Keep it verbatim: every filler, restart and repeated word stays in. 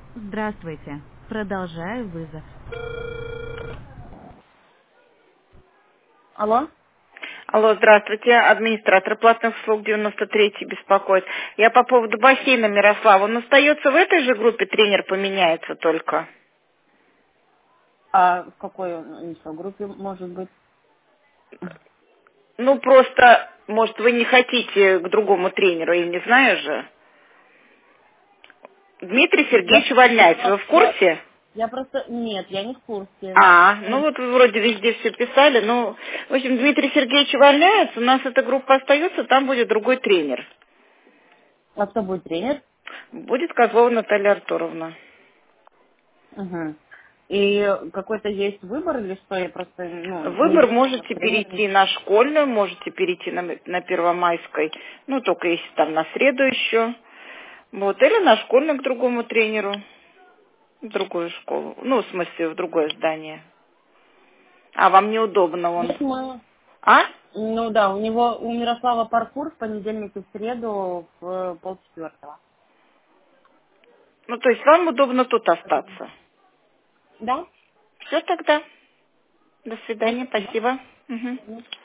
Здравствуйте. Продолжаю вызов. Алло? Алло, здравствуйте. Администратор платных услуг девяносто третий беспокоит. Я по поводу бассейна, Мирослава. Он остается в этой же группе, тренер поменяется только? А в какой он еще группе может быть? Ну, просто, может, вы не хотите к другому тренеру, я не знаю же. Дмитрий Я, Сергеевич увольняется. Вы в я, курсе? я просто... Нет, я не в курсе. А, ну вот вы вроде везде все писали. Ну, в общем, Дмитрий Сергеевич увольняется, у нас эта группа остается, там будет другой тренер. А кто будет тренер? Будет Козлова Наталья Артуровна. Угу. И какой-то есть выбор или что? Я просто, ну, не Выбор знаю, может, можете тренер... перейти на школьную, можете перейти на, на Первомайской, ну, только если там на среду еще. Вот, или на школьную к другому тренеру, в другую школу. Ну, в смысле, в другое здание. А вам неудобно он? Здесь мы... А? Ну да, у него, у Мирослава паркур в понедельник и в среду в полчетвертого. Ну, то есть вам удобно тут остаться. Да? Все тогда. До свидания, Спасибо. спасибо. Мгм. Мгм.